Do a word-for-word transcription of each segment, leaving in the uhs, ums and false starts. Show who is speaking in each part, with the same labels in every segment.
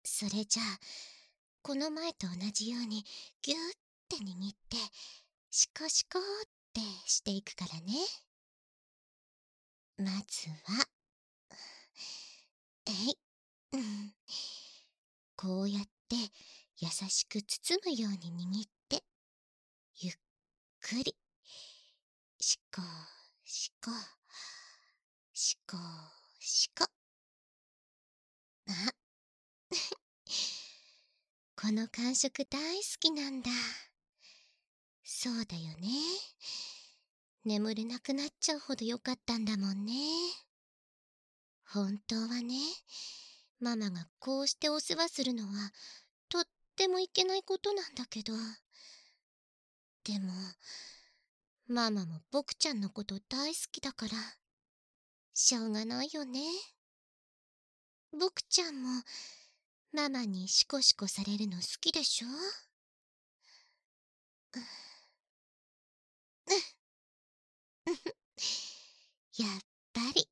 Speaker 1: それじゃあ、この前と同じようにぎゅーって握って、シコシコってしていくからね。まずは、えい、うん。こうやって優しく包むように握って、ゆっくり、シコシコ、シコシコ。あ、この感触大好きなんだ。そうだよね。眠れなくなっちゃうほど良かったんだもんね。本当はね、ママがこうしてお世話するのはとってもいけないことなんだけど、でもママも僕ちゃんのこと大好きだからしょうがないよね。僕ちゃんもママにシコシコされるの好きでしょ？やっぱり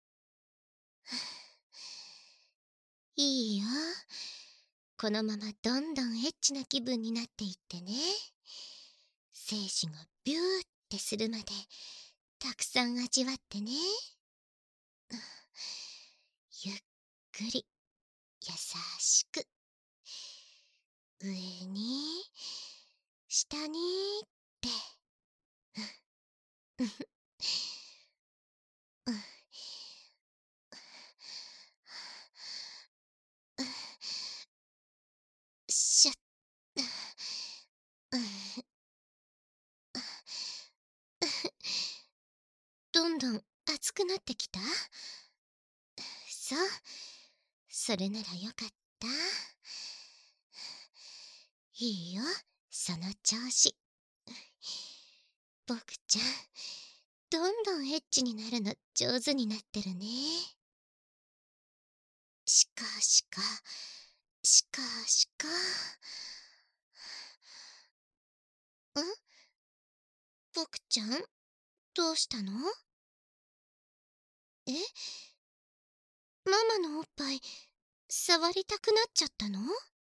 Speaker 1: いいよ。このままどんどんエッチな気分になっていってね。精子がビューってするまでたくさん味わってね。ゆっくり優しく上に下にってしゃっどんどん熱くなってきた。そう、それならよかった。いいよ、その調子。僕ちゃんどんどんエッチになるの上手になってるね。しかしかしかしかん僕ちゃんどうしたの？え、ママのおっぱい触りたくなっちゃったの？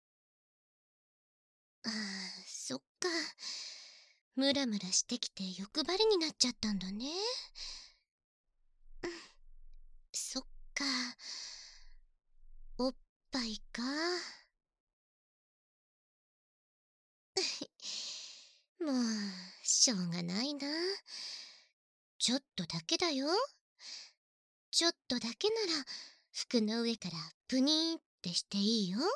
Speaker 1: ああ、そっか。ムラムラしてきて欲張りになっちゃったんだね。うん、そっか。おっぱいか。もう、しょうがないな。ちょっとだけだよ。ちょっとだけなら、服の上からプニーってしていいよ。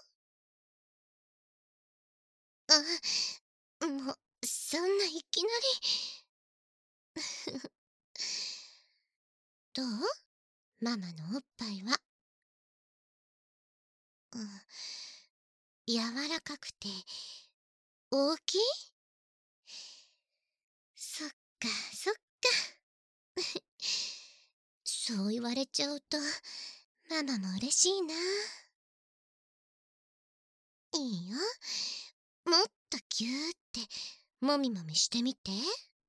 Speaker 1: あ、もう、そんないきなり。どう？ママのおっぱいは。うん、柔らかくて、大きい？そっか、そっか。そう言われちゃうと、ママも嬉しいな。いいよ。もっとぎゅーって、もみもみしてみて。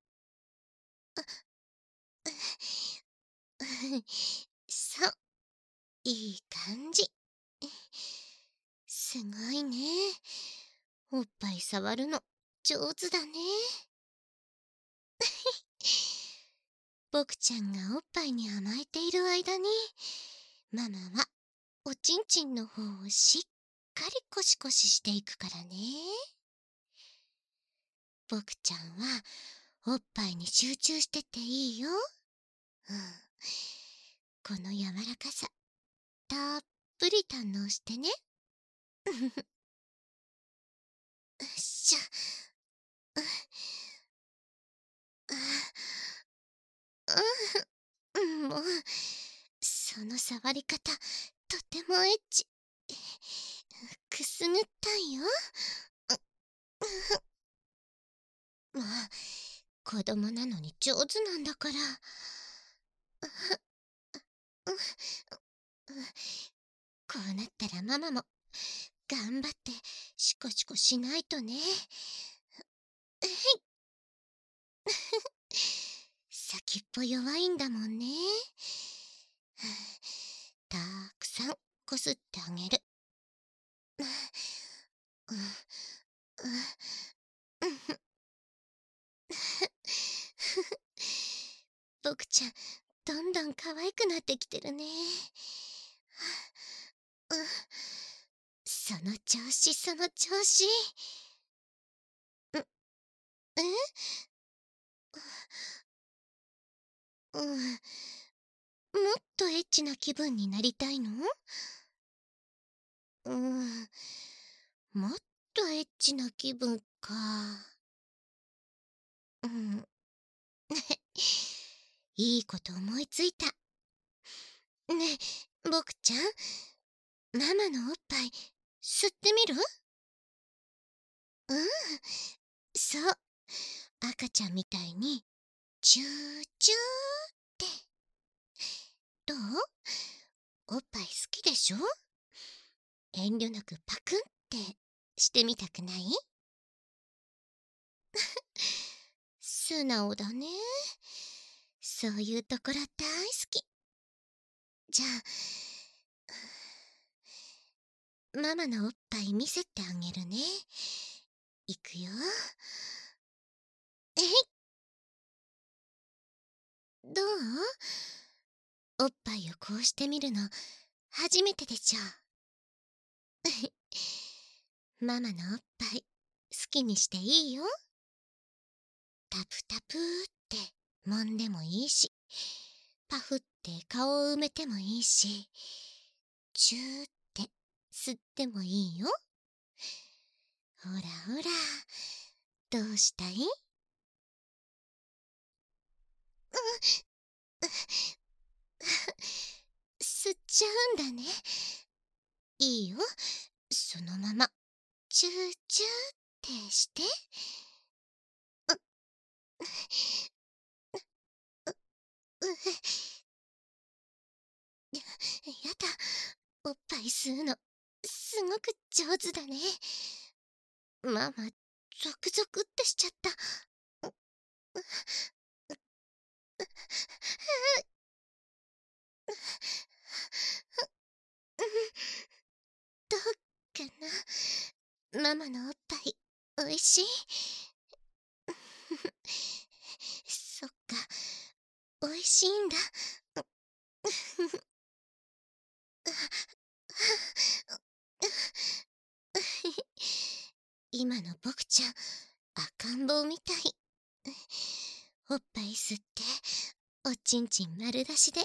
Speaker 1: そう、いい感じ。すごいね。おっぱい触るの上手だね。僕ちゃんがおっぱいに甘えている間に、ママはおちんちんの方をしっかりコシコシしていくからね。僕ちゃんはおっぱいに集中してていいよ。うん、この柔らかさたっぷり堪能してね。うっしゃ。うん、もうその触り方とてもエッチ。くすぐったいよ。まあ子供なのに上手なんだから。こうなったらママも頑張ってシコシコしないとね。えい先っぽ弱いんだもんね。たくさんこすってあげる。 どんどん可愛くなってきてるね。うん、その調子その調子。ん、えうん、もっとエッチな気分になりたいの？うん、もっとエッチな気分か。うん。いいこと思いついた。ねえ、ボクちゃん、ママのおっぱい吸ってみる？うん、そう。赤ちゃんみたいに、チューチューって。どう？おっぱい好きでしょ？遠慮なくパクンってしてみたくない？素直だね。そういうところ大好き。じゃあ、ママのおっぱい見せてあげるね。いくよ。えい！どう？おっぱいをこうしてみるの初めてでしょ。ママのおっぱい好きにしていいよ。タプタプーって揉んでもいいし、パフって顔を埋めてもいいし、チューって吸ってもいいよ。ほらほら、どうしたい？吸っちゃうんだね。いいよ、そのままチューチューってして。うやだ、おっぱい吸うのすごく上手だね。ママゾクゾクってしちゃった。どうかな、ママのおっぱいおいしい？そっか、おいしいんだ。今のボクちゃん赤ん坊みたい。おっぱい吸っておちんちん丸出しで。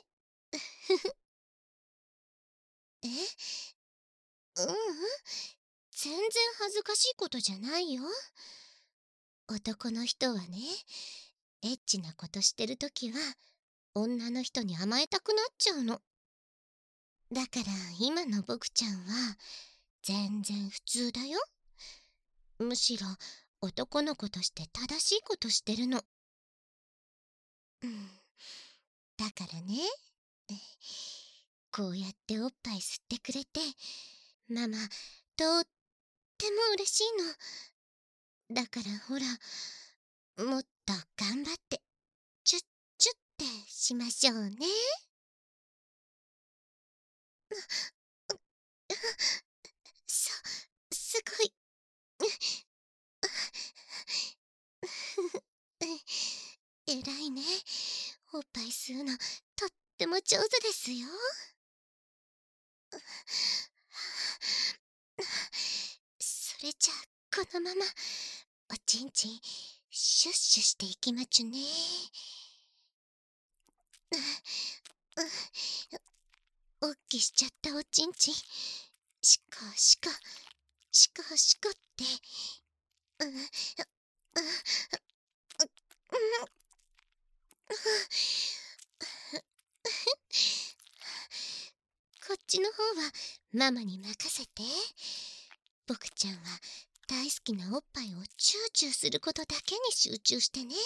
Speaker 1: え、ううん、全然恥ずかしいことじゃないよ。男の人はね、エッチなことしてるときは女の人に甘えたくなっちゃうの。だから今のボクちゃんは全然普通だよ。むしろ男の子として正しいことしてるの。うん、だからね、こうやっておっぱい吸ってくれてママとっても嬉しいの。だからほら、もっと頑張ってチュッチュッってしましょうね。そ、すごい。えらいね。おっぱい吸うのとっても上手ですよ。それじゃあこのままおちんちんシュッシュしていきまちゅね。おっきしちゃったおちんちんしこしこしこしこって、うん、うん、こっちの方はママに任せて。ボクちゃんは大好きなおっぱいをチューチューすることだけに集中してね。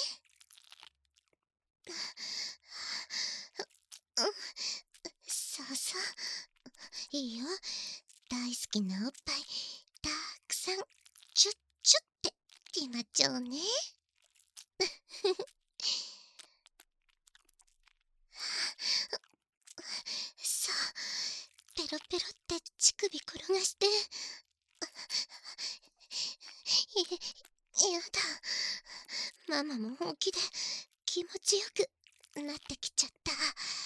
Speaker 1: うん、そうそう、いいよ。大好きなおっぱいたくさんチュッチュって決まっちゃうね。そう、ペロペロって乳首転がして。いやだ、ママも本気で気持ちよくなってきちゃった。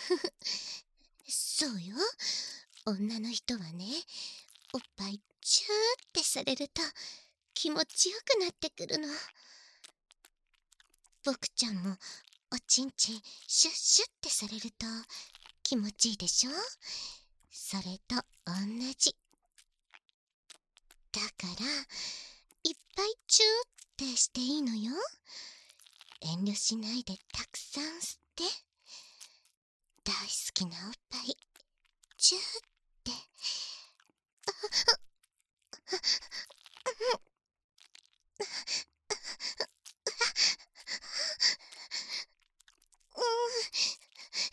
Speaker 1: そうよ。女の人はね、おっぱいチューってされると気持ちよくなってくるの。僕ちゃんもおちんちんシュッシュッってされると気持ちいいでしょ。それと同じ。だからいっぱいチューってしていいのよ。遠慮しないでたくさん吸って、大好きなおっぱいチューって。うん、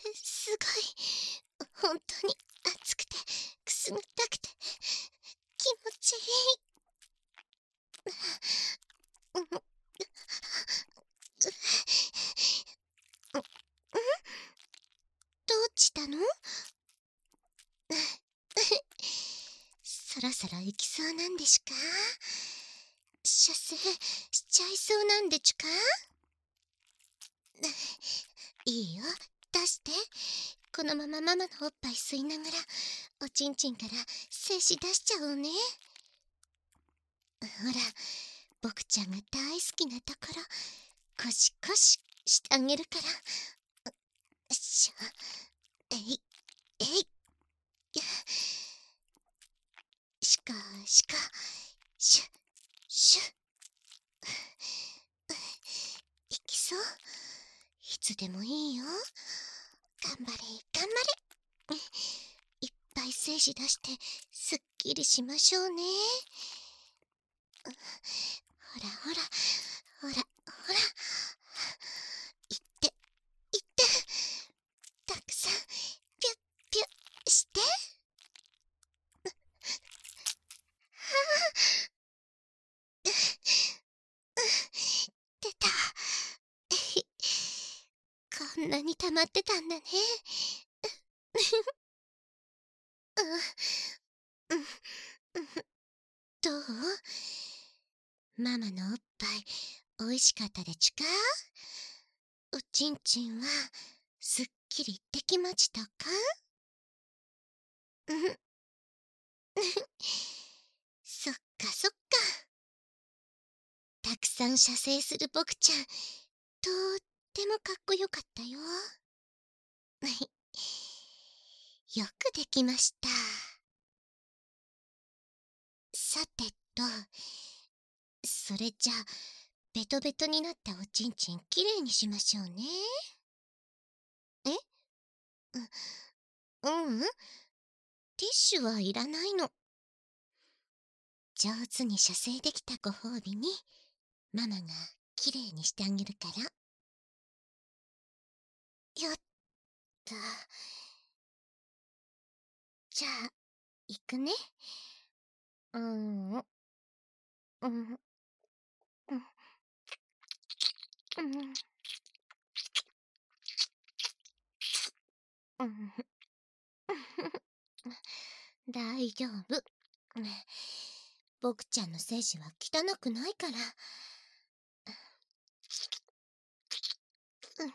Speaker 1: すごい。本当に熱くてくすぐったくて気持ちいい。うん、どうしたの？そろそろ行きそうなんでしゅか？射精しちゃいそうなんでちゅか？いいよ、出して。このままママのおっぱい吸いながらおちんちんから精子出しちゃおうね。ほら、僕ちゃんが大好きなところコシコシしてあげるから。よいしょ、えいえい、しかしかシュッシュッ。いきそう？いつでもいいよ。頑張れ頑張れ。いっぱい精子出してすっきりしましょうね。ほらほらほらほら、いっていって、たくさんピュッピュッして。出た。こんなに溜まってたんだね。うん、うん、どう？ママのおっぱいおいしかったでちゅか？おちんちんはすっきりできましたか？うん、そっかそっか。たくさん射精する僕ちゃん、とってもかっこよかったよ。よくできました。さてと、それじゃあベトベトになったおちんちんきれいにしましょうね。え？う、ううん、ティッシュはいらないの。上手に射精できたご褒美にママがきれいにしてあげるから。よっと。じゃあいくね。うん、うん、うん、うん、うん、うん、大丈夫。僕ちゃんの精子は汚くないから。うん、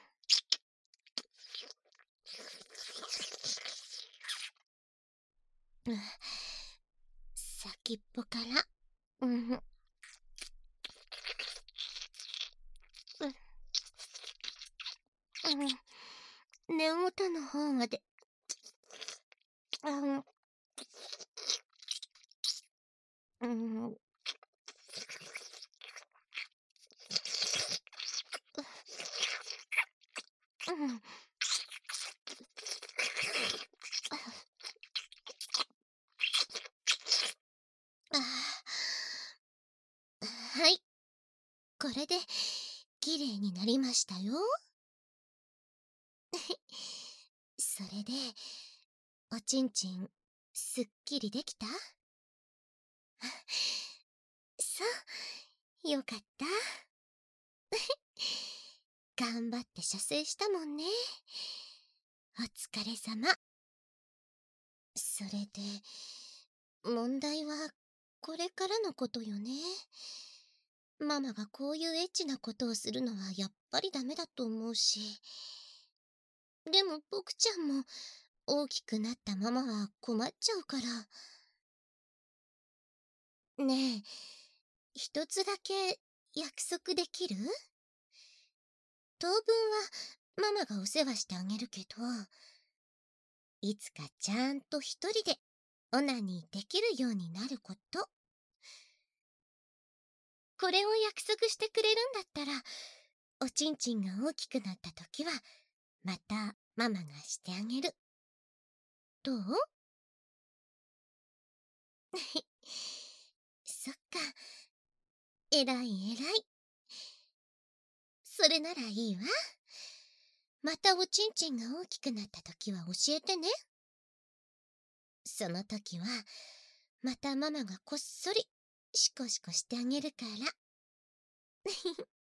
Speaker 1: うん、先っぽから。うん、うん、うん、根元の方まで。うん、うん、うん。ああ、はい。これできれいになりましたよ。それでおちんちんすっきりできた？そう、よかった。頑張って射精したもんね。お疲れさま。それで問題はこれからのことよね。ママがこういうエッチなことをするのはやっぱりダメだと思うし。 でも僕ちゃんも大きくなったままは困っちゃうから。ねえ、一つだけ約束できる？当分はママがお世話してあげるけど、いつかちゃんと一人でオナニーできるようになること。これを約束してくれるんだったら、おちんちんが大きくなった時はまたママがしてあげる。どう？そっか、えらいえらい。それならいいわ。またおちんちんが大きくなった時は教えてね。その時はまたママがこっそりシコシコしてあげるから。